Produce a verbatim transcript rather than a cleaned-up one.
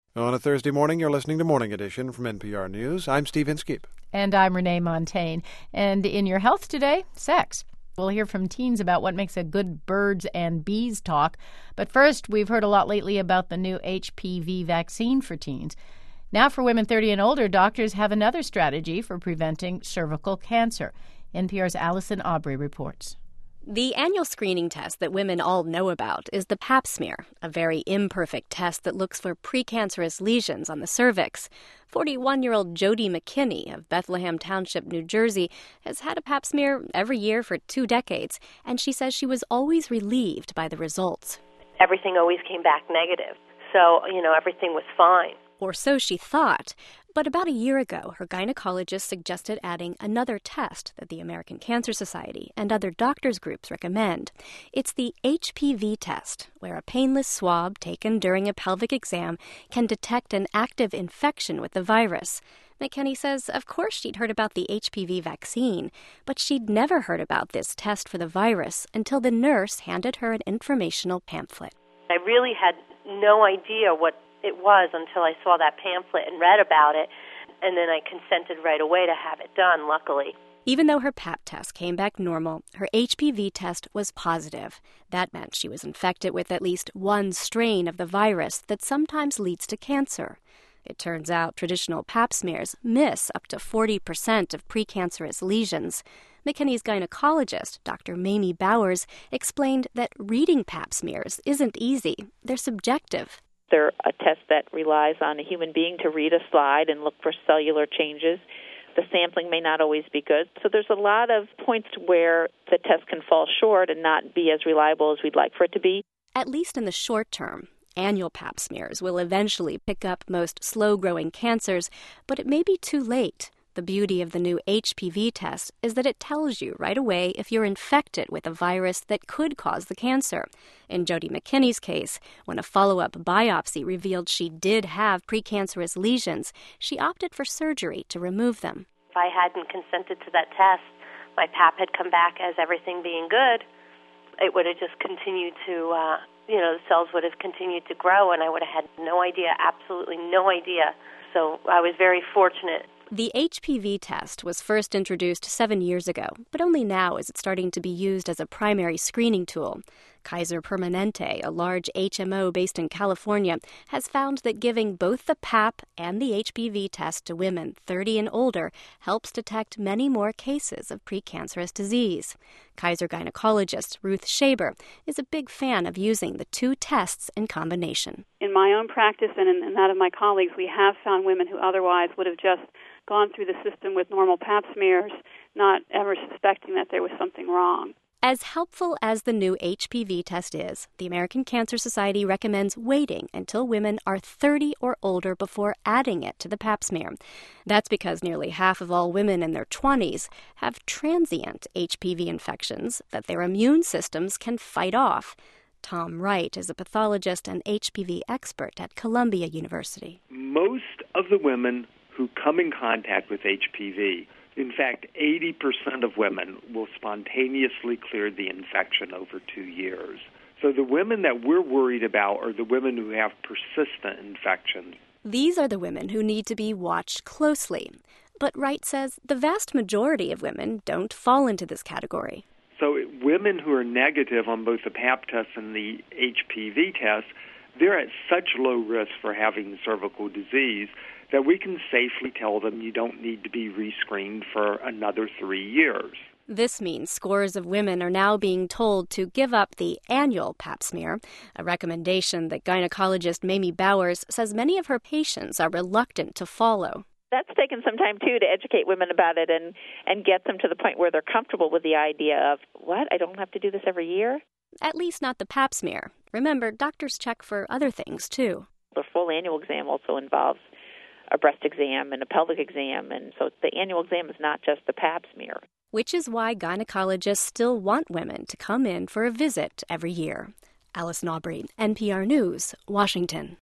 On a Thursday morning, you're listening to Morning Edition from N P R News. I'm Steve Inskeep. And I'm Renee Montagne. And in your health today, sex. We'll hear from teens about what makes a good birds and bees talk. But first, we've heard a lot lately about the new H P V vaccine for teens. Now for women thirty and older, doctors have another strategy for preventing cervical cancer. N P R's Allison Aubrey reports. The annual screening test that women all know about is the pap smear, a very imperfect test that looks for precancerous lesions on the cervix. forty-one-year-old Jody McKinney of Bethlehem Township, New Jersey, has had a pap smear every year for two decades, and she says she was always relieved by the results. Everything always came back negative, so, you know, everything was fine. Or so she thought. But about a year ago, her gynecologist suggested adding another test that the American Cancer Society and other doctors' groups recommend. It's the H P V test, where a painless swab taken during a pelvic exam can detect an active infection with the virus. McKinney says, of course she'd heard about the H P V vaccine, but she'd never heard about this test for the virus until the nurse handed her an informational pamphlet. I really had no idea what it was until I saw that pamphlet and read about it, and then I consented right away to have it done, luckily. Even though her pap test came back normal, her H P V test was positive. That meant she was infected with at least one strain of the virus that sometimes leads to cancer. It turns out traditional pap smears miss up to forty percent of precancerous lesions. McKinney's gynecologist, Doctor Mamie Bowers, explained that reading pap smears isn't easy. They're subjective. They're a test that relies on a human being to read a slide and look for cellular changes. The sampling may not always be good. So there's a lot of points where the test can fall short and not be as reliable as we'd like for it to be. At least in the short term, annual pap smears will eventually pick up most slow-growing cancers, but it may be too late. The beauty of the new H P V test is that it tells you right away if you're infected with a virus that could cause the cancer. In Jody McKinney's case, when a follow-up biopsy revealed she did have precancerous lesions, she opted for surgery to remove them. If I hadn't consented to that test, my pap had come back as everything being good, it would have just continued to, uh, you know, the cells would have continued to grow, and I would have had no idea, absolutely no idea. So I was very fortunate. The H P V test was first introduced seven years ago, but only now is it starting to be used as a primary screening tool. Kaiser Permanente, a large H M O based in California, has found that giving both the pap and the H P V test to women thirty and older helps detect many more cases of precancerous disease. Kaiser gynecologist Ruth Shaber is a big fan of using the two tests in combination. In my own practice and in that of my colleagues, we have found women who otherwise would have just gone through the system with normal pap smears, not ever suspecting that there was something wrong. As helpful as the new H P V test is, the American Cancer Society recommends waiting until women are thirty or older before adding it to the pap smear. That's because nearly half of all women in their twenties have transient H P V infections that their immune systems can fight off. Tom Wright is a pathologist and H P V expert at Columbia University. Most of the women who come in contact with H P V, in fact, eighty percent of women will spontaneously clear the infection over two years. So the women that we're worried about are the women who have persistent infections. These are the women who need to be watched closely. But Wright says the vast majority of women don't fall into this category. So women who are negative on both the pap test and the H P V test, they're at such low risk for having cervical disease that we can safely tell them you don't need to be rescreened for another three years. This means scores of women are now being told to give up the annual pap smear, a recommendation that gynecologist Mamie Bowers says many of her patients are reluctant to follow. That's taken some time, too, to educate women about it and, and get them to the point where they're comfortable with the idea of, what, I don't have to do this every year? At least not the pap smear. Remember, doctors check for other things, too. The full annual exam also involves a breast exam and a pelvic exam, and so the annual exam is not just the pap smear. Which is why gynecologists still want women to come in for a visit every year. Allison Aubrey, N P R News, Washington.